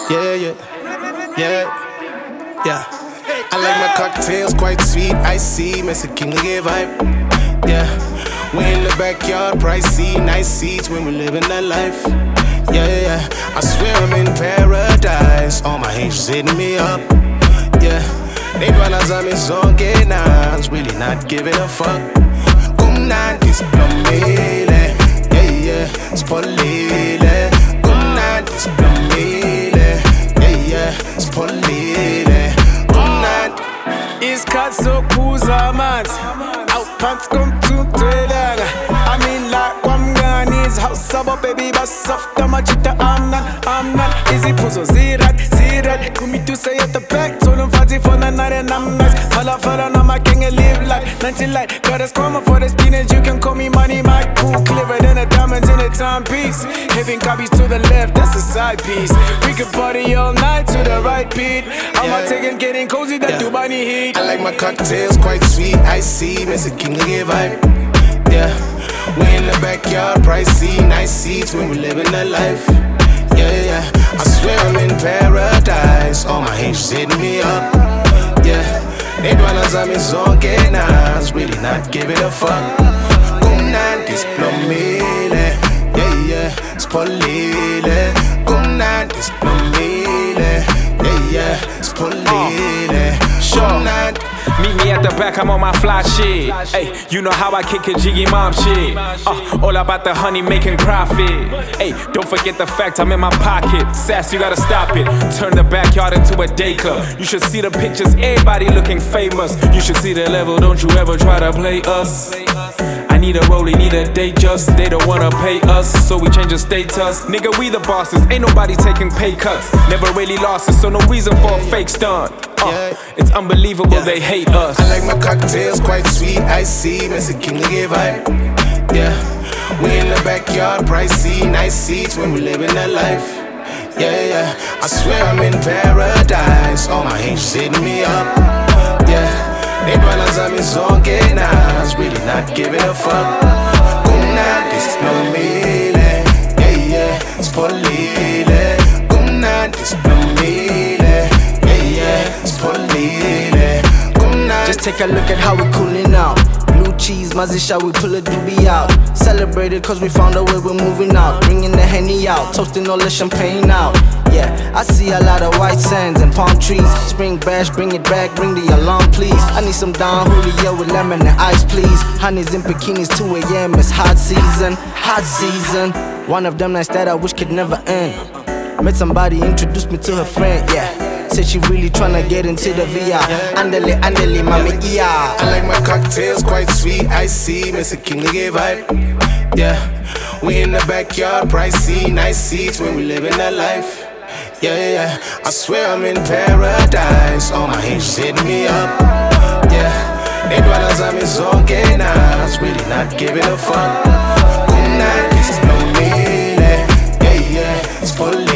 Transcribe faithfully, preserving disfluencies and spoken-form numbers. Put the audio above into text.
Yeah, yeah, yeah, yeah. I like my cocktails quite sweet, icy, Mister King give vibe. Yeah, we in the backyard, pricey, nice seats when we living that life. Yeah, yeah, yeah. I swear I'm in paradise. All my angels hitting me up. Yeah, they dwellers on me zonke nas, really not giving a fuck. Kumnan is plumele, yeah, yeah, spolele. Kumnan is plumele, yeah, yeah, spolele. Kumnan is cut so cool, man. Out pants come to Telanga. I mean, like, one gun is house of a baby, but soft, I'm a jita, I'm not, I'm not easy, puzzle, zirat, zirat. Kumi to say at the back, so don't fancy for the night, and I'm nice. Fala, fala, now my king and live life. nineteen light, got a comma for the teenage, you can call me money, my cool, clearer than a diamond in a timepiece. Having copies to the left, that's a side piece. We could party all night to the right beat. I'm not taking, getting cozy, that Yeah. Dubai heat. I like my cocktails quite sweet, icy, Mister King give vibe. Yeah, we in the backyard, pricey, nice seats when we living that life. Yeah, yeah, yeah. I swear I'm in paradise. All my angels hitting me up. Yeah, they dwellers on me zonke nas, really not giving a fuck. Kumnan is plumele, yeah, yeah, spolele. Kumnan is plumele, yeah, yeah, spolele. Kumnan. Meet me at the back, I'm on my fly shit. Hey, you know how I kick a jiggy mom shit. Uh, all about the honey making profit. Hey, don't forget the fact I'm in my pocket. Sass, you gotta stop it. Turn the backyard into a day club. You should see the pictures, everybody looking famous. You should see the level, don't you ever try to play us. I need a rollie, need a day just. They don't wanna pay us, so we change the status. Nigga, we the bosses, ain't nobody taking pay cuts. Never really lost it, so no reason for a fake stunt. Uh, it's unbelievable, Yeah. they hate us. I like my cocktails quite sweet, icy, Mister King give vibe. Yeah, we in the backyard, pricey, nice seats when we living that life. Yeah, yeah, I swear I'm in paradise. All my angels hitting me up. Yeah, they dwellers on me zonke nas, really not giving a fuck. Kumnan is plumele, yeah, yeah, spolele. Kumnan is plumele, yeah, yeah, spolele. Kumnan. Just take a look at how we coolin' out. Blue cheese, mazisha, we pull a doobie out. Celebrated cause we found a way we're moving out. Bringing the Henny out, toasting all the champagne out. Yeah, I see a lot of white sands and palm trees. Spring bash, bring it back, bring the alarm please. I need some Don Julio with lemon and ice please. Honey's in bikinis, two A M, it's hot season, hot season. One of them nights that I wish could never end. Met somebody, introduced me to her friend, yeah. Said she really tryna get into the V R. Andale, andale, mami, yeah. I like my cocktails quite sweet, icy, Mister King give vibe. Yeah, we in the backyard, pricey, nice seats when we living that life. Yeah, yeah, yeah. I swear I'm in paradise. All my angels hitting me up. Yeah, they dwellers on me zonke nas, really not giving a fuck. Kumnan is no meaning, yeah, yeah, it's police.